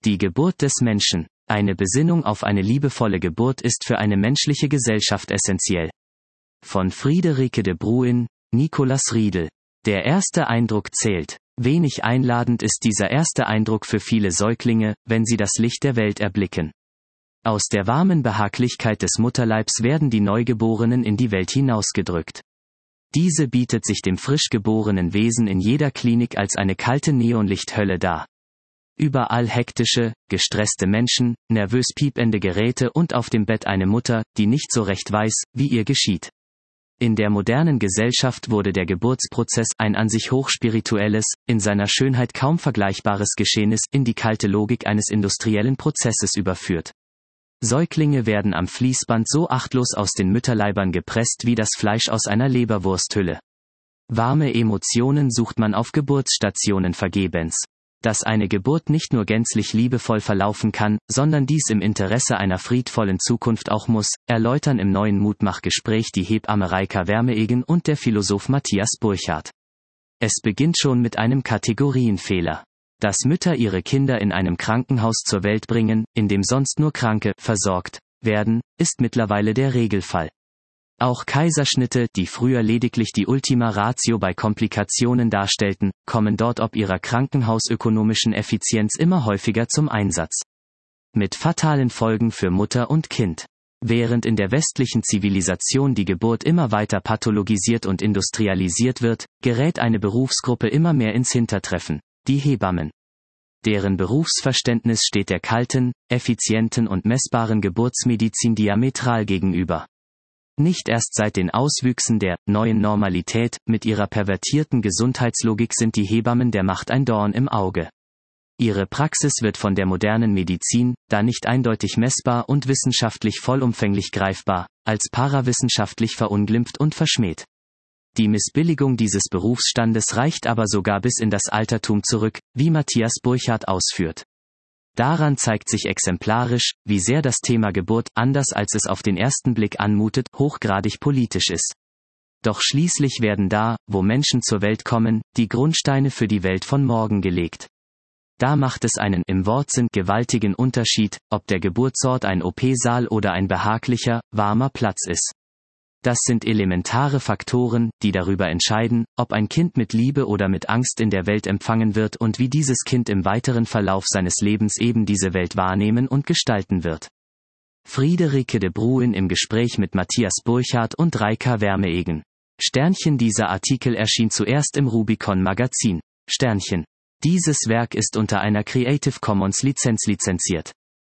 Die Geburt des Menschen. Eine Besinnung auf eine liebevolle Geburt ist für eine menschliche Gesellschaft essentiell. Von Friederike de Bruyn, Nicolas Riedel. Der erste Eindruck zählt. Wenig einladend ist dieser erste Eindruck für viele Säuglinge, wenn sie das Licht der Welt erblicken. Aus der warmen Behaglichkeit des Mutterleibs werden die Neugeborenen in die Welt hinausgedrückt. Diese bietet sich dem frisch geborenen Wesen in jeder Klinik als eine kalte Neonlichthölle dar. Überall hektische, gestresste Menschen, nervös piepende Geräte und auf dem Bett eine Mutter, die nicht so recht weiß, wie ihr geschieht. In der modernen Gesellschaft wurde der Geburtsprozess, ein an sich hochspirituelles, in seiner Schönheit kaum vergleichbares Geschehnis, in die kalte Logik eines industriellen Prozesses überführt. Säuglinge werden am Fließband so achtlos aus den Mütterleibern gepresst wie das Fleisch aus einer Leberwursthülle. Warme Emotionen sucht man auf Geburtsstationen vergebens. Dass eine Geburt nicht nur gänzlich liebevoll verlaufen kann, sondern dies im Interesse einer friedvollen Zukunft auch muss, erläutern im neuen Mutmachgespräch die Hebamme Reika Wermeegen und der Philosoph Matthias Burchardt. Es beginnt schon mit einem Kategorienfehler. Dass Mütter ihre Kinder in einem Krankenhaus zur Welt bringen, in dem sonst nur Kranke versorgt werden, ist mittlerweile der Regelfall. Auch Kaiserschnitte, die früher lediglich die Ultima Ratio bei Komplikationen darstellten, kommen dort ob ihrer krankenhausökonomischen Effizienz immer häufiger zum Einsatz. Mit fatalen Folgen für Mutter und Kind. Während in der westlichen Zivilisation die Geburt immer weiter pathologisiert und industrialisiert wird, gerät eine Berufsgruppe immer mehr ins Hintertreffen: die Hebammen. Deren Berufsverständnis steht der kalten, effizienten und messbaren Geburtsmedizin diametral gegenüber. Nicht erst seit den Auswüchsen der neuen Normalität mit ihrer pervertierten Gesundheitslogik sind die Hebammen der Macht ein Dorn im Auge. Ihre Praxis wird von der modernen Medizin, da nicht eindeutig messbar und wissenschaftlich vollumfänglich greifbar, als parawissenschaftlich verunglimpft und verschmäht. Die Missbilligung dieses Berufsstandes reicht aber sogar bis in das Altertum zurück, wie Matthias Burchardt ausführt. Daran zeigt sich exemplarisch, wie sehr das Thema Geburt, anders als es auf den ersten Blick anmutet, hochgradig politisch ist. Doch schließlich werden da, wo Menschen zur Welt kommen, die Grundsteine für die Welt von morgen gelegt. Da macht es einen, im Wortsinn, gewaltigen Unterschied, ob der Geburtsort ein OP-Saal oder ein behaglicher, warmer Platz ist. Das sind elementare Faktoren, die darüber entscheiden, ob ein Kind mit Liebe oder mit Angst in der Welt empfangen wird und wie dieses Kind im weiteren Verlauf seines Lebens eben diese Welt wahrnehmen und gestalten wird. Friederike de Bruyn im Gespräch mit Matthias Burchardt und Reika Wermeegen. Dieser Artikel erschien zuerst im Rubicon Magazin. Dieses Werk ist unter einer Creative Commons Lizenz lizenziert.